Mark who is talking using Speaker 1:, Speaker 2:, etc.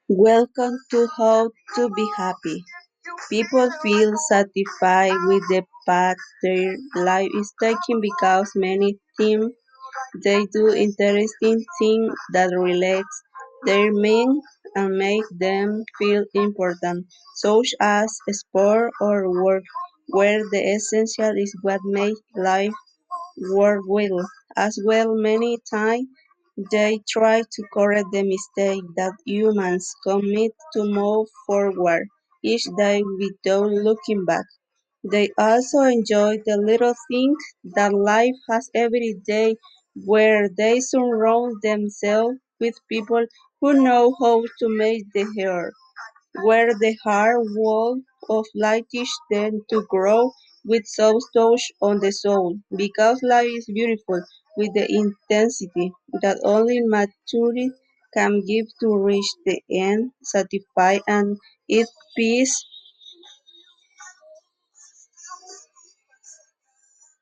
Speaker 1: Welcome to How to Be Happy. People feel satisfied with the path their life is taking because many think they do interesting things that relax their mind and make them feel important, such as sport or work, where the essential is what makes life work well. As well, many times they try to correct the mistake that humans commit to move forward each day without looking back. They also enjoy the little things that life has every day where they surround themselves with people who know how to make the hair where the hard work of life teach them to grow with soft touch on the soul, because life is beautiful with the intensity that only maturity can give to reach the end, satisfied and at peace